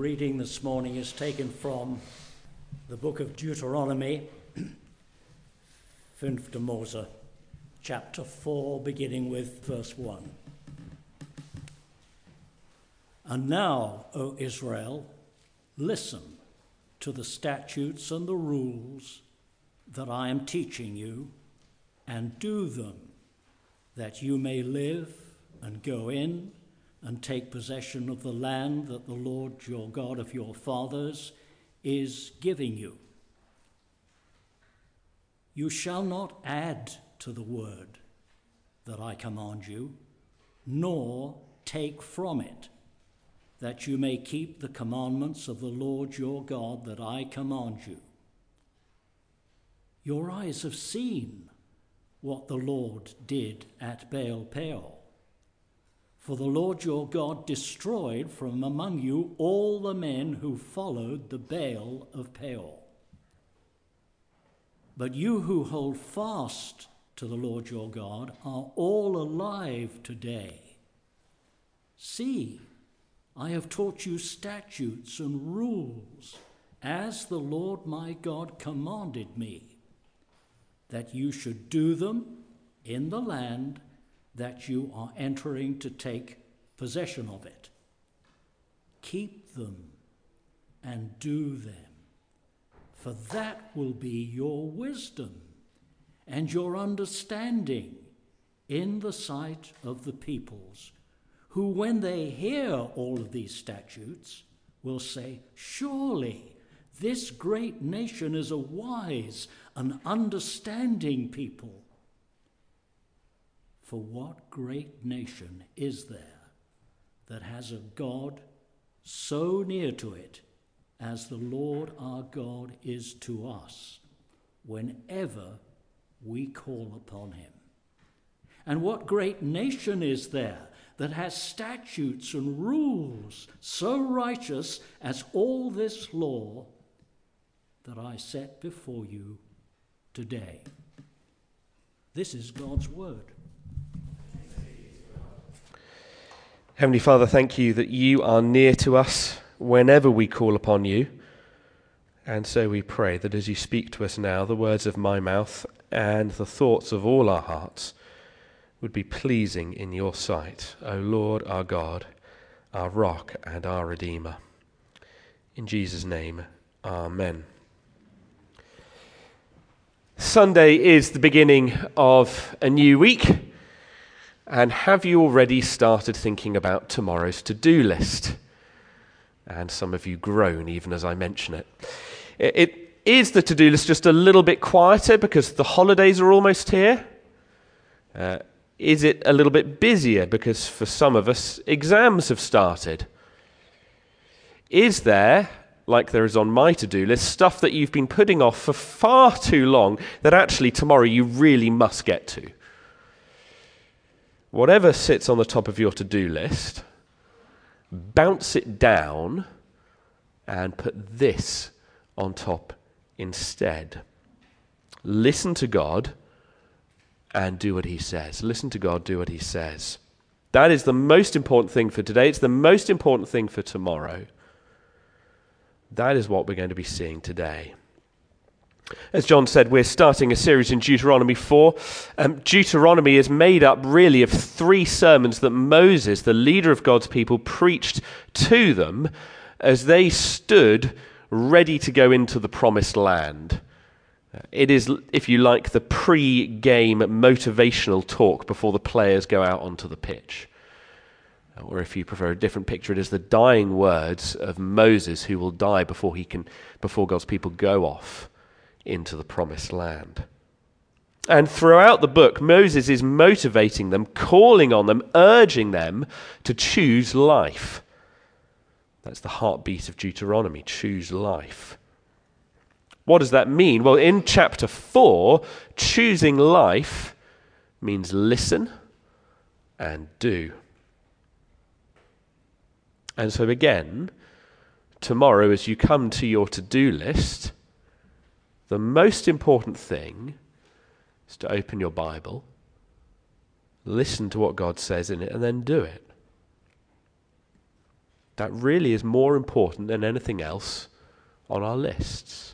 reading this morning is taken from the book of Deuteronomy, 5. Mose, chapter 4, beginning with verse 1. And now, O Israel, listen to the statutes and the rules that I am teaching you, and do them, that you may live and go in and take possession of the land that the Lord your God of your fathers is giving you. You shall not add to the word that I command you, nor take from it, that you may keep the commandments of the Lord your God that I command you. Your eyes have seen what the Lord did at Baal Peor. For the Lord your God destroyed from among you all the men who followed the Baal of Peor. But you who hold fast to the Lord your God are all alive today. See, I have taught you statutes and rules, as the Lord my God commanded me, that you should do them in the land that you are entering to take possession of it. Keep them and do them, for that will be your wisdom and your understanding in the sight of the peoples, who, when they hear all of these statutes, will say, surely this great nation is a wise and understanding people. For what great nation is there that has a God so near to it as the Lord our God is to us whenever we call upon him? And what great nation is there that has statutes and rules so righteous as all this law that I set before you today? This is God's word. Heavenly Father, thank you that you are near to us whenever we call upon you. And so we pray that as you speak to us now, the words of my mouth and the thoughts of all our hearts would be pleasing in your sight, O Lord our God, our rock and our Redeemer. In Jesus' name, amen. Sunday is the beginning of a new week. And have you already started thinking about tomorrow's to-do list? And some of you groan even as I mention it. Is the to-do list just a little bit quieter because the holidays are almost here? Is it a little bit busier because for some of us exams have started? Is there, like there is on my to-do list, stuff that you've been putting off for far too long that actually tomorrow you really must get to? Whatever sits on the top of your to-do list, bounce it down and put this on top instead. Listen to God and do what he says. Listen to God, do what he says. That is the most important thing for today. It's the most important thing for tomorrow. That is what we're going to be seeing today. As John said, we're starting a series in Deuteronomy 4. Deuteronomy is made up really of 3 sermons that Moses, the leader of God's people, preached to them as they stood ready to go into the promised land. It is, if you like, the pre-game motivational talk before the players go out onto the pitch. Or if you prefer a different picture, it is the dying words of Moses, who will die before God's people go off into the promised land. And throughout the book, Moses is motivating them, calling on them, urging them to choose life. That's the heartbeat of Deuteronomy, choose life. What does that mean? Well, in chapter 4, choosing life means listen and do. And so again, tomorrow as you come to your to-do list, the most important thing is to open your Bible, listen to what God says in it, and then do it. That really is more important than anything else on our lists.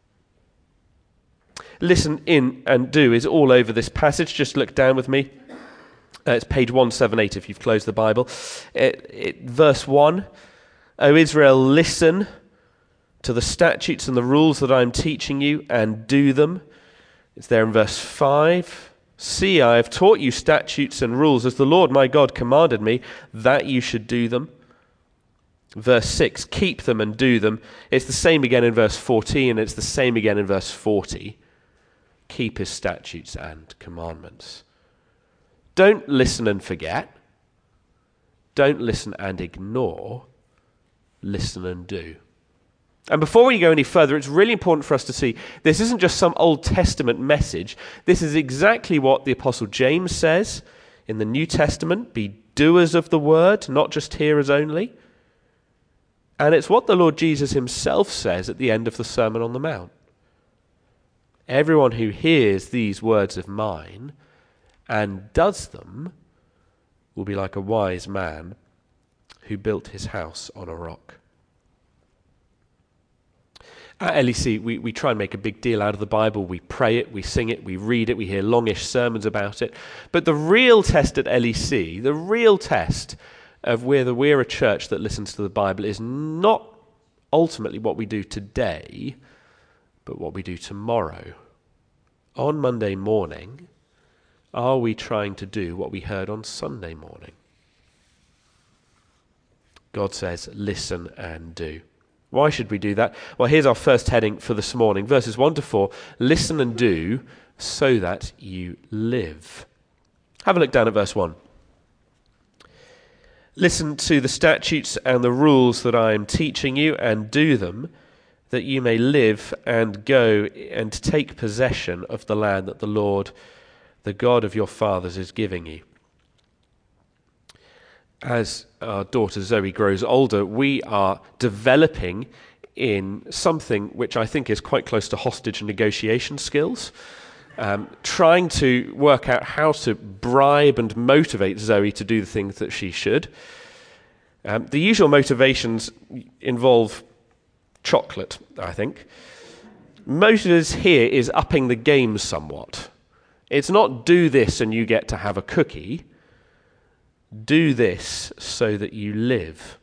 Listen in and do is all over this passage. Just look down with me. It's page 178 if you've closed the Bible. Verse 1, O Israel, listen to the statutes and the rules that I am teaching you and do them. It's there in verse 5. See, I have taught you statutes and rules as the Lord my God commanded me that you should do them. Verse 6, keep them and do them. It's the same again in verse 14. It's the same again in verse 40. Keep his statutes and commandments. Don't listen and forget. Don't listen and ignore. Listen and do. And before we go any further, it's really important for us to see this isn't just some Old Testament message. This is exactly what the Apostle James says in the New Testament. Be doers of the word, not just hearers only. And it's what the Lord Jesus himself says at the end of the Sermon on the Mount. Everyone who hears these words of mine and does them will be like a wise man who built his house on a rock. At LEC, we try and make a big deal out of the Bible. We pray it, we sing it, we read it, we hear longish sermons about it. But the real test at LEC, the real test of whether we're a church that listens to the Bible is not ultimately what we do today, but what we do tomorrow. On Monday morning, are we trying to do what we heard on Sunday morning? God says, listen and do. Why should we do that? Well, here's our first heading for this morning. Verses 1 to 4, listen and do so that you live. Have a look down at verse 1. Listen to the statutes and the rules that I am teaching you and do them, that you may live and go and take possession of the land that the Lord, the God of your fathers, is giving you. As our daughter Zoe grows older, we are developing in something which I think is quite close to hostage negotiation skills, trying to work out how to bribe and motivate Zoe to do the things that she should. The usual motivations involve chocolate, I think. Motives here is upping the game somewhat. It's not do this and you get to have a cookie. Do this so that you live.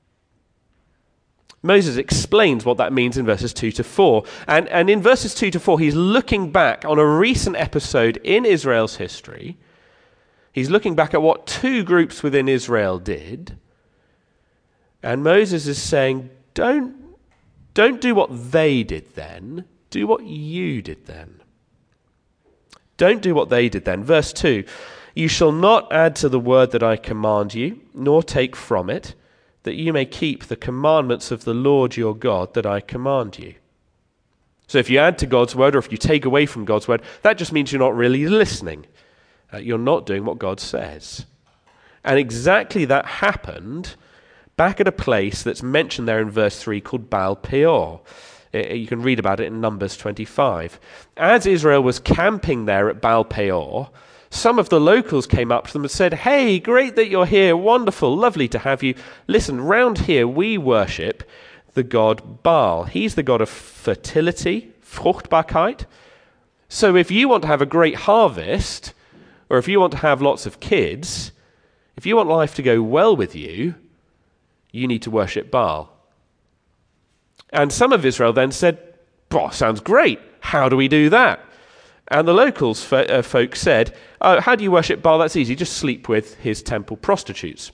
Moses explains what that means in verses 2 to 4. And in verses 2 to 4, he's looking back on a recent episode in Israel's history. He's looking back at what two groups within Israel did. And Moses is saying, don't do what they did then. Do what you did then. Don't do what they did then. Verse 2. You shall not add to the word that I command you, nor take from it, that you may keep the commandments of the Lord your God that I command you. So if you add to God's word, or if you take away from God's word, that just means you're not really listening. You're not doing what God says. And exactly that happened back at a place that's mentioned there in verse 3 called Baal Peor. You can read about it in Numbers 25. As Israel was camping there at Baal Peor, some of the locals came up to them and said, hey, great that you're here, wonderful, lovely to have you. Listen, round here we worship the god Baal. He's the god of fertility, Fruchtbarkeit. So if you want to have a great harvest, or if you want to have lots of kids, if you want life to go well with you, you need to worship Baal. And some of Israel then said, sounds great, how do we do that? And the locals folk said, oh, how do you worship Baal? That's easy, just sleep with his temple prostitutes.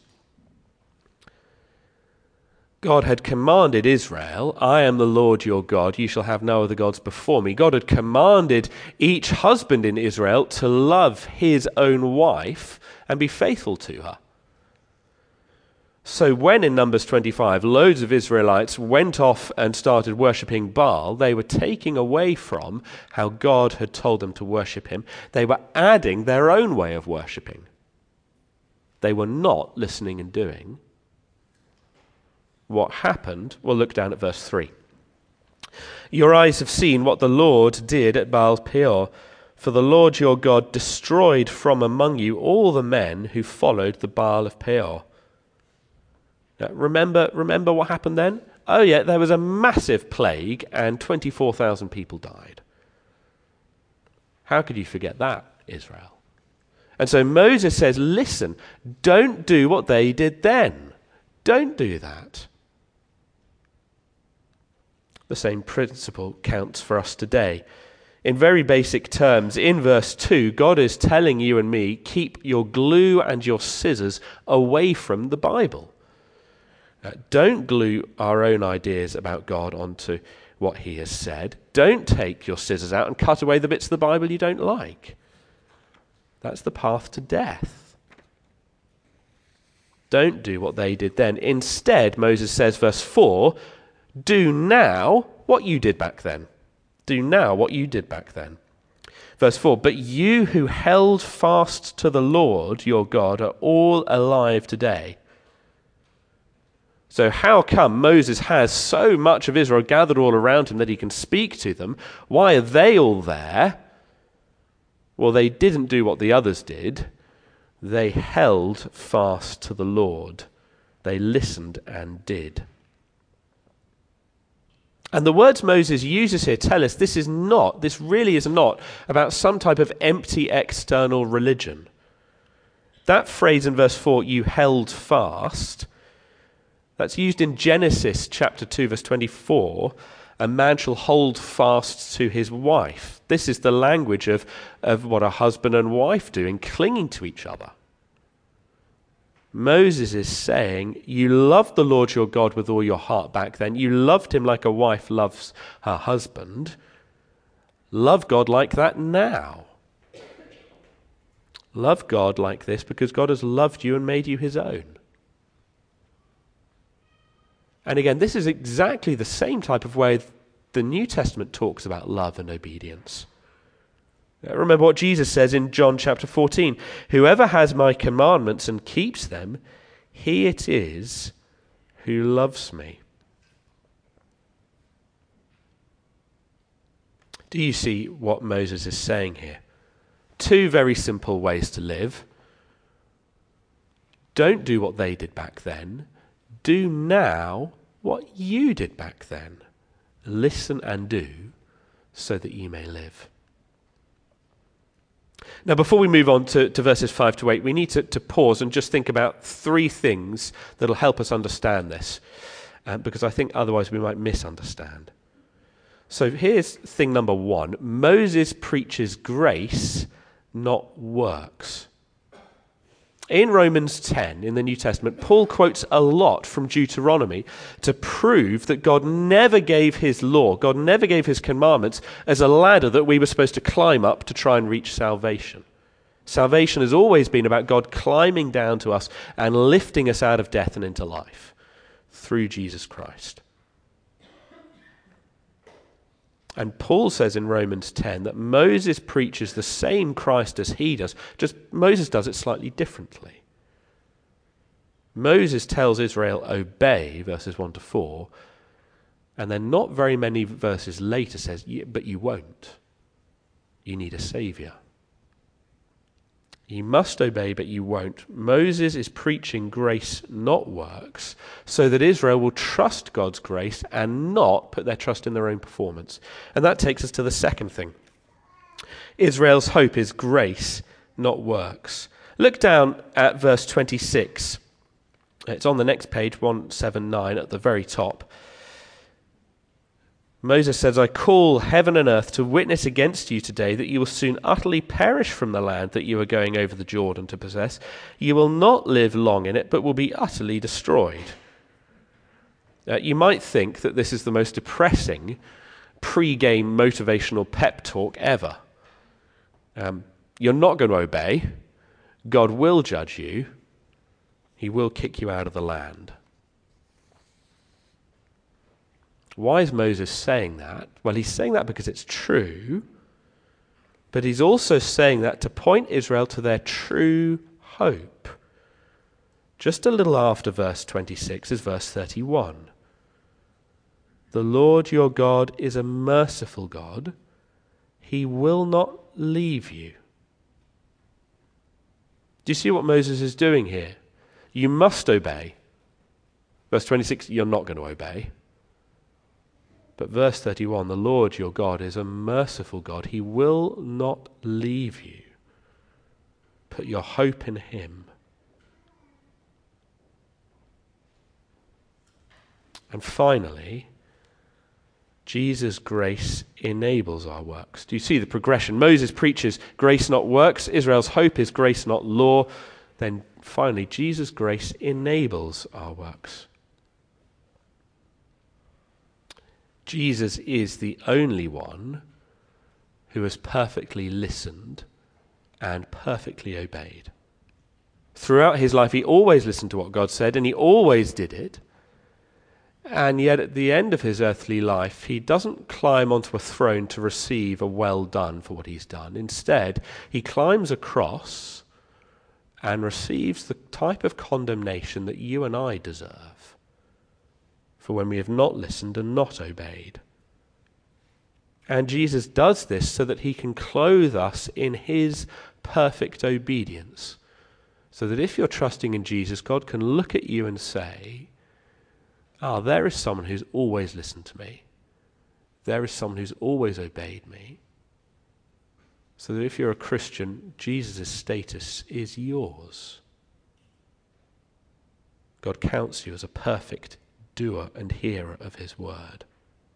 God had commanded Israel, I am the Lord your God, you shall have no other gods before me. God had commanded each husband in Israel to love his own wife and be faithful to her. So when in Numbers 25, loads of Israelites went off and started worshipping Baal, they were taking away from how God had told them to worship him. They were adding their own way of worshipping. They were not listening and doing. What happened? Well, look down at verse 3. Your eyes have seen what the Lord did at Baal Peor, for the Lord your God destroyed from among you all the men who followed the Baal of Peor. Remember what happened then? Oh yeah, there was a massive plague and 24,000 people died. How could you forget that, Israel? And so Moses says, listen, don't do what they did then. Don't do that. The same principle counts for us today. In very basic terms, in verse 2, God is telling you and me, keep your glue and your scissors away from the Bible. Don't glue our own ideas about God onto what he has said. Don't take your scissors out and cut away the bits of the Bible you don't like. That's the path to death. Don't do what they did then. Instead, Moses says, verse 4, do now what you did back then. Do now what you did back then. Verse 4, but you who held fast to the Lord your God are all alive today. So how come Moses has so much of Israel gathered all around him that he can speak to them? Why are they all there? Well, they didn't do what the others did. They held fast to the Lord. They listened and did. And the words Moses uses here tell us this really is not about some type of empty external religion. That phrase in verse 4, you held fast, that's used in Genesis chapter 2, verse 24. A man shall hold fast to his wife. This is the language of what a husband and wife do in clinging to each other. Moses is saying, you loved the Lord your God with all your heart back then. You loved him like a wife loves her husband. Love God like that now. Love God like this because God has loved you and made you his own. And again, this is exactly the same type of way the New Testament talks about love and obedience. Remember what Jesus says in John chapter 14. Whoever has my commandments and keeps them, he it is who loves me. Do you see what Moses is saying here? Two very simple ways to live. Don't do what they did back then. Do now what you did back then. Listen and do so that you may live. Now, before we move on to verses 5 to 8, we need to pause and just think about three things that will help us understand this, because I think otherwise we might misunderstand. So here's thing number one. Moses preaches grace, not works. In Romans 10, in the New Testament, Paul quotes a lot from Deuteronomy to prove that God never gave his law, God never gave his commandments as a ladder that we were supposed to climb up to try and reach salvation. Salvation has always been about God climbing down to us and lifting us out of death and into life through Jesus Christ. And Paul says in Romans 10 that Moses preaches the same Christ as he does, just Moses does it slightly differently. Moses tells Israel, obey, verses 1 to 4, and then not very many verses later says, but you won't. You need a saviour. You must obey, but you won't. Moses is preaching grace, not works, so that Israel will trust God's grace and not put their trust in their own performance. And that takes us to the second thing. Israel's hope is grace, not works. Look down at verse 26. It's on the next page, 179, at the very top. Moses says, I call heaven and earth to witness against you today that you will soon utterly perish from the land that you are going over the Jordan to possess. You will not live long in it, but will be utterly destroyed. You might think that this is the most depressing pre-game motivational pep talk ever. You're not going to obey. God will judge you. He will kick you out of the land. Why is Moses saying that? Well, he's saying that because it's true, but he's also saying that to point Israel to their true hope. Just a little after verse 26 is verse 31. The Lord your God is a merciful God. He will not leave you. Do you see what Moses is doing here? You must obey. Verse 26, you're not going to obey. But verse 31, the Lord your God is a merciful God. He will not leave you. Put your hope in him. And finally, Jesus' grace enables our works. Do you see the progression? Moses preaches grace not works. Israel's hope is grace not law. Then finally, Jesus' grace enables our works. Jesus is the only one who has perfectly listened and perfectly obeyed. Throughout his life, he always listened to what God said, and he always did it. And yet at the end of his earthly life, he doesn't climb onto a throne to receive a well done for what he's done. Instead, he climbs a cross and receives the type of condemnation that you and I deserve for when we have not listened and not obeyed. And Jesus does this so that he can clothe us in his perfect obedience. So that if you're trusting in Jesus, God can look at you and say, there is someone who's always listened to me. There is someone who's always obeyed me. So that if you're a Christian, Jesus' status is yours. God counts you as a perfect doer and hearer of his word.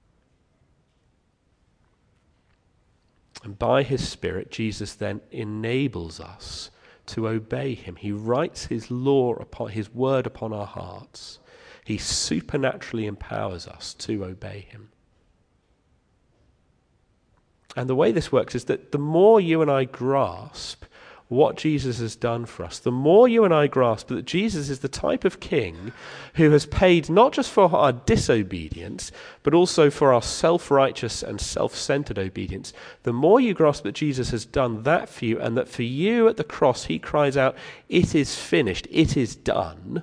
And by his Spirit, Jesus then enables us to obey him. He writes his law upon his word upon our hearts. He supernaturally empowers us to obey him. And the way this works is that the more you and I grasp what Jesus has done for us, the more you and I grasp that Jesus is the type of king who has paid not just for our disobedience, but also for our self-righteous and self-centered obedience, the more you grasp that Jesus has done that for you, and that for you at the cross he cries out, "It is finished, it is done,"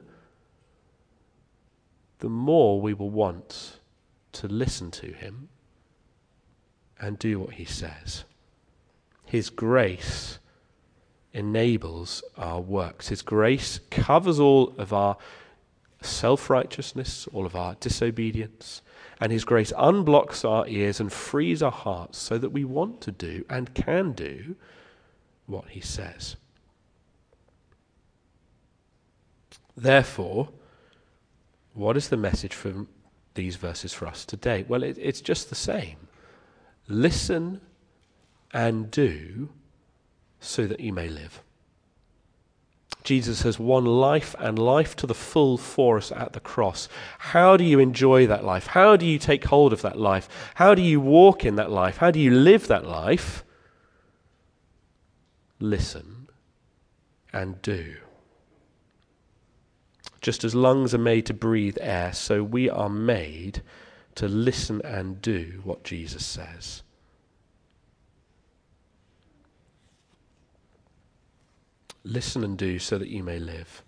the more we will want to listen to him and do what he says. His grace enables our works. His grace covers all of our self-righteousness, all of our disobedience, and his grace unblocks our ears and frees our hearts so that we want to do and can do what he says. Therefore, what is the message from these verses for us today? Well, it's just the same. Listen and do so that you may live. Jesus has won life and life to the full for us at the cross. How do you enjoy that life? How do you take hold of that life? How do you walk in that life? How do you live that life? Listen and do. Just as lungs are made to breathe air, so we are made to listen and do what Jesus says. Listen and do so that you may live.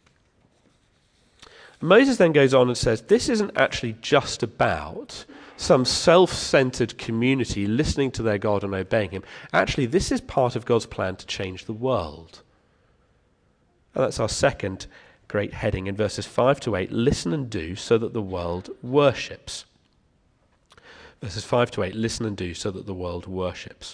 Moses then goes on and says, this isn't actually just about some self-centered community listening to their God and obeying him. Actually, this is part of God's plan to change the world. And that's our second great heading in verses 5 to 8. Listen and do so that the world worships. Verses 5 to 8. Listen and do so that the world worships.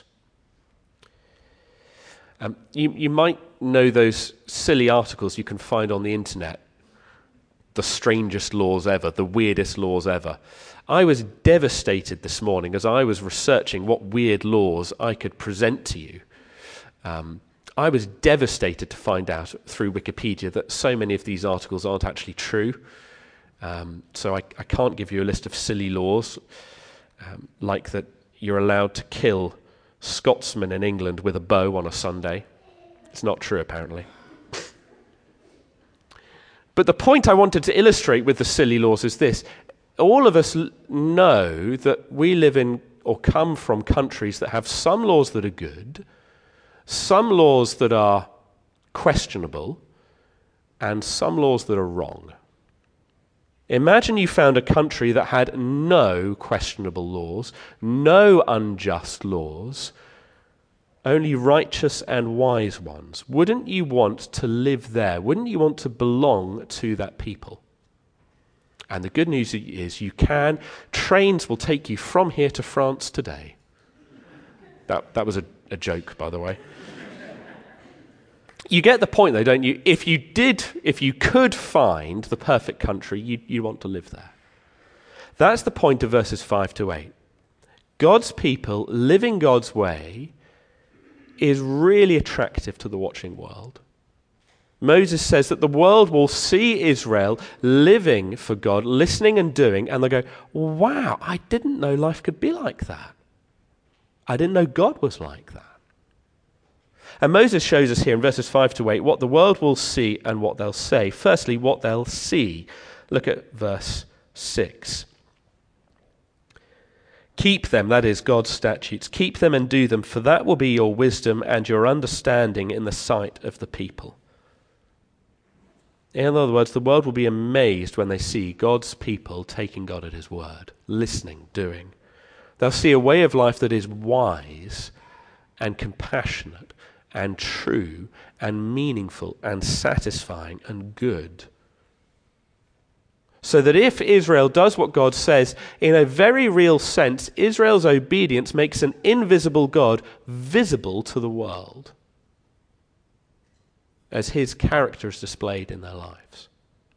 You might know those silly articles you can find on the internet. The strangest laws ever, the weirdest laws ever. I was devastated this morning as I was researching what weird laws I could present to you. I was devastated to find out through Wikipedia that so many of these articles aren't actually true. So I can't give you a list of silly laws, like that you're allowed to kill Scotsmen in England with a bow on a Sunday. It's not true, apparently. But the point I wanted to illustrate with the silly laws is this. All of us know that we live in or come from countries that have some laws that are good, some laws that are questionable, and some laws that are wrong. Imagine you found a country that had no questionable laws, no unjust laws, only righteous and wise ones. Wouldn't you want to live there? Wouldn't you want to belong to that people? And the good news is you can. Trains will take you from here to France today. That was a joke, by the way. You get the point, though, don't you? If you could find the perfect country, you want to live there. That's the point of verses 5 to 8. God's people living God's way is really attractive to the watching world. Moses says that the world will see Israel living for God, listening and doing, and they'll go, wow, I didn't know life could be like that. I didn't know God was like that. And Moses shows us here in verses 5 to 8 what the world will see and what they'll say. Firstly, what they'll see. Look at verse 6. Keep them, that is God's statutes, keep them and do them, for that will be your wisdom and your understanding in the sight of the people. In other words, the world will be amazed when they see God's people taking God at his word, listening, doing. They'll see a way of life that is wise and compassionate and true and meaningful and satisfying and good. So that if Israel does what God says, in a very real sense, Israel's obedience makes an invisible God visible to the world as his character is displayed in their lives.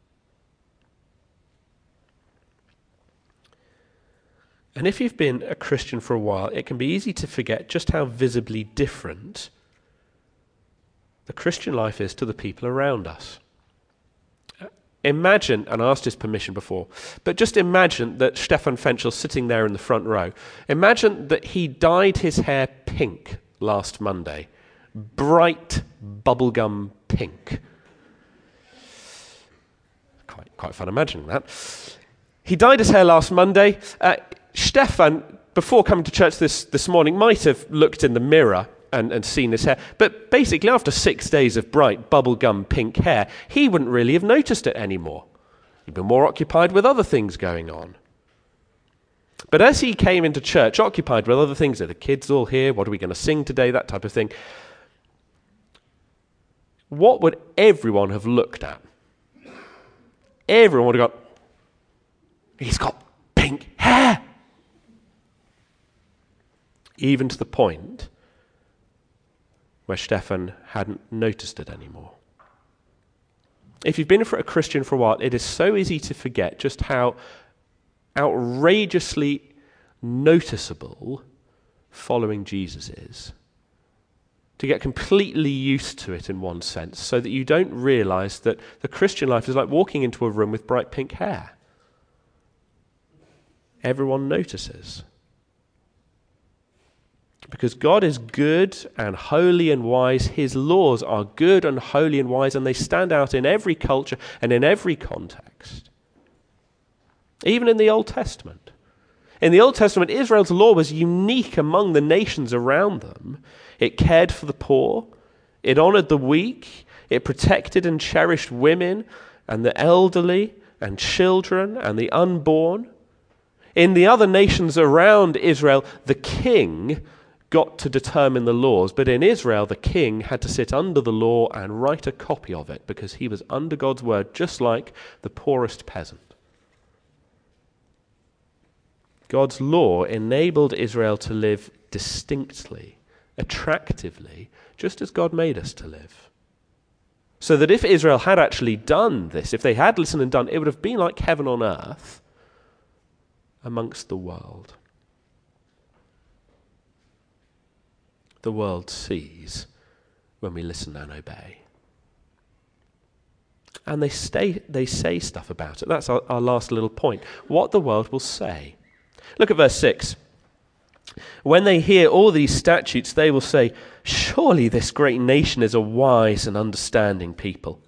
And if you've been a Christian for a while, it can be easy to forget just how visibly different the Christian life is to the people around us. Imagine, and I asked his permission before, but just imagine that Stefan Fenchel's sitting there in the front row. Imagine that he dyed his hair pink last Monday. Bright bubblegum pink. Quite fun imagining that. He dyed his hair last Monday. Stefan, before coming to church this morning, might have looked in the mirror and seen his hair. But basically, after 6 days of bright bubblegum pink hair, he wouldn't really have noticed it anymore. He'd been more occupied with other things going on. But as he came into church, occupied with other things, are the kids all here? What are we going to sing today? That type of thing. What would everyone have looked at? Everyone would have gone, he's got pink hair. Even to the point where Stefan hadn't noticed it anymore. If you've been a Christian for a while, it is so easy to forget just how outrageously noticeable following Jesus is. To get completely used to it in one sense, so that you don't realize that the Christian life is like walking into a room with bright pink hair. Everyone notices. Because God is good and holy and wise. His laws are good and holy and wise, and they stand out in every culture and in every context. Even in the Old Testament. In the Old Testament, Israel's law was unique among the nations around them. It cared for the poor. It honored the weak. It protected and cherished women and the elderly and children and the unborn. In the other nations around Israel, the king got to determine the laws, but in Israel, the king had to sit under the law and write a copy of it because he was under God's word, just like the poorest peasant. God's law enabled Israel to live distinctly, attractively, just as God made us to live. So that if Israel had actually done this, if they had listened and done, it would have been like heaven on earth amongst the world. The world sees when we listen and obey. And they say stuff about it. That's our last little point. What the world will say. Look at verse 6. When they hear all these statutes, they will say, surely this great nation is a wise and understanding people.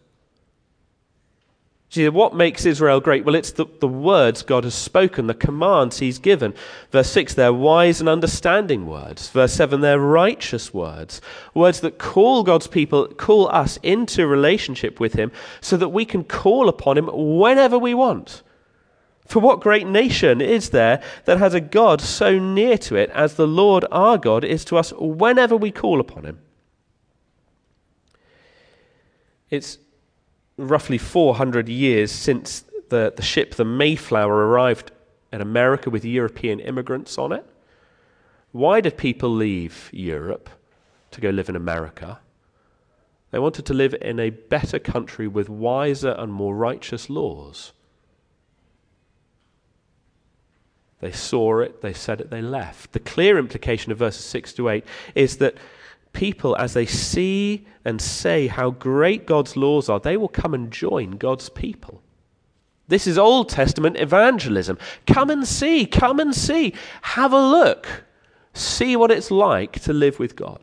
See, what makes Israel great? Well, it's the words God has spoken, the commands he's given. Verse 6, they're wise and understanding words. Verse 7, they're righteous words. Words that call God's people, call us into relationship with him so that we can call upon him whenever we want. For what great nation is there that has a God so near to it as the Lord our God is to us whenever we call upon him? It's roughly 400 years since the ship, the Mayflower, arrived in America with European immigrants on it, why did people leave Europe to go live in America? They wanted to live in a better country with wiser and more righteous laws. They saw it, they said it, they left. The clear implication of verses 6 to 8 is that people, as they see and say how great God's laws are, they will come and join God's people. This is Old Testament evangelism. Come and see, have a look, see what it's like to live with God.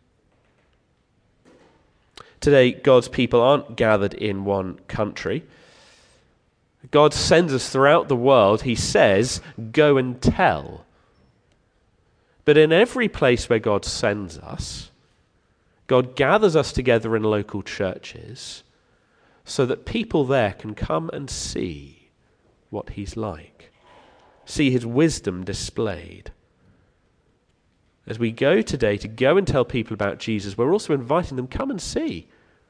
Today, God's people aren't gathered in one country. God sends us throughout the world. He says, go and tell. But in every place where God sends us, God gathers us together in local churches so that people there can come and see what he's like, see his wisdom displayed. As we go today to go and tell people about Jesus, we're also inviting them, come and see.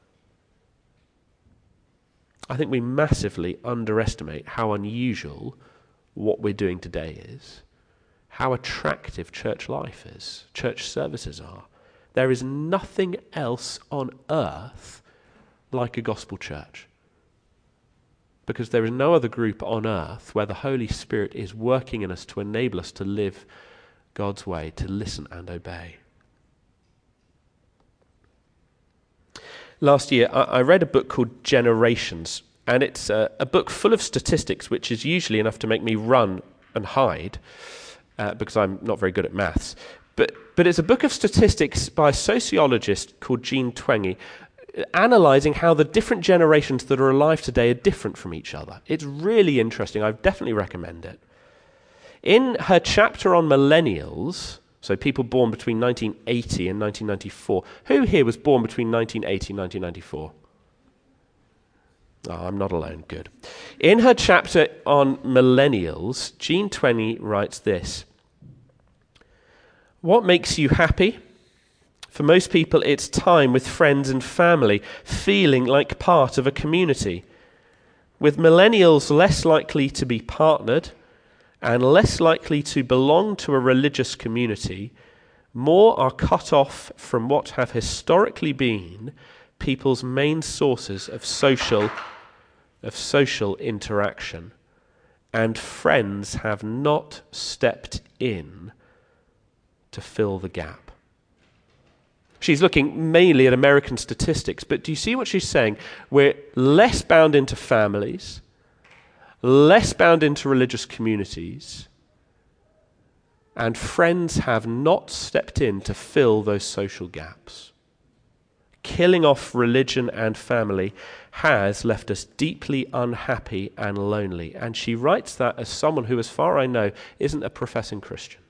I think we massively underestimate how unusual what we're doing today is, how attractive church life is, church services are. There is nothing else on earth like a gospel church, because there is no other group on earth where the Holy Spirit is working in us to enable us to live God's way, to listen and obey. Last year, I read a book called Generations, and it's a book full of statistics, which is usually enough to make me run and hide, because I'm not very good at maths. But it's a book of statistics by a sociologist called Jean Twenge, analysing how the different generations that are alive today are different from each other. It's really interesting. I definitely recommend it. In her chapter on millennials, so people born between 1980 and 1994, who here was born between 1980 and 1994? Oh, I'm not alone, good. In her chapter on millennials, Jean Twenge writes this: what makes you happy? For most people, it's time with friends and family, feeling like part of a community. With millennials less likely to be partnered and less likely to belong to a religious community, more are cut off from what have historically been people's main sources of social interaction, and friends have not stepped in to fill the gap. She's looking mainly at American statistics, but do you see what she's saying? We're less bound into families, less bound into religious communities, and friends have not stepped in to fill those social gaps. Killing off religion and family has left us deeply unhappy and lonely. And she writes that as someone who, as far as I know, isn't a professing Christian.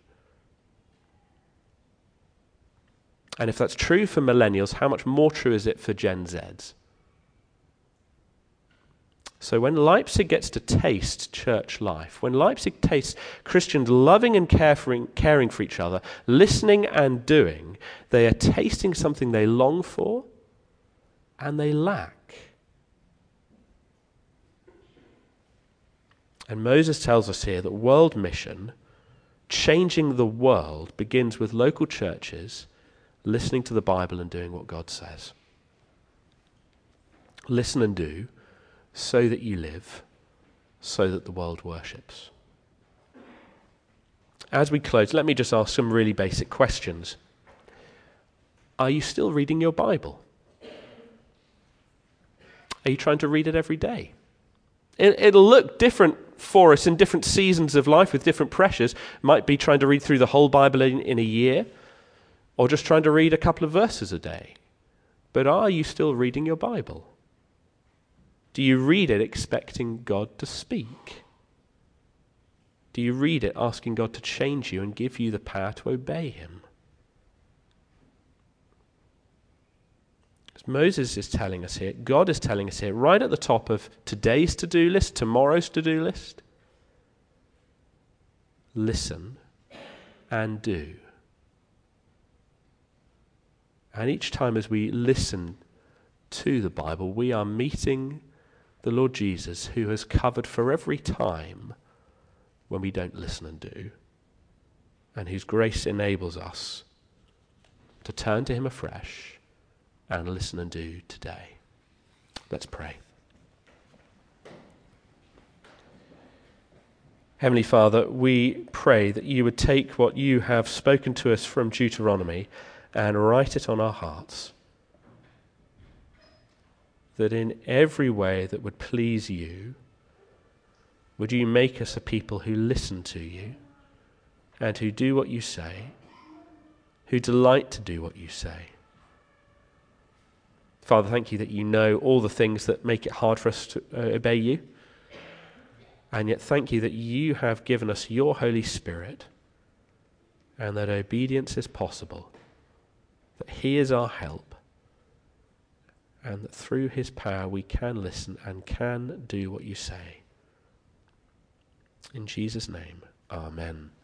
And if that's true for millennials, how much more true is it for Gen Zs? So when Leipzig gets to taste church life, when Leipzig tastes Christians loving and caring for each other, listening and doing, they are tasting something they long for and they lack. And Moses tells us here that world mission, changing the world, begins with local churches listening to the Bible and doing what God says. Listen and do, so that you live, so that the world worships. As we close, let me just ask some really basic questions. Are you still reading your Bible? Are you trying to read it every day? It'll look different for us in different seasons of life with different pressures. Might be trying to read through the whole Bible in a year, or just trying to read a couple of verses a day. But are you still reading your Bible? Do you read it expecting God to speak? Do you read it asking God to change you and give you the power to obey him? As Moses is telling us here, God is telling us here, right at the top of today's to-do list, tomorrow's to-do list, listen and do. And each time as we listen to the Bible, we are meeting the Lord Jesus, who has covered for every time when we don't listen and do, and whose grace enables us to turn to him afresh and listen and do today. Let's pray. Heavenly Father, we pray that you would take what you have spoken to us from Deuteronomy and write it on our hearts, that in every way that would please you, would you make us a people who listen to you and who do what you say, who delight to do what you say. Father, thank you that you know all the things that make it hard for us to obey you. And yet thank you that you have given us your Holy Spirit and that obedience is possible, that he is our help, and that through his power we can listen and can do what you say. In Jesus' name, amen.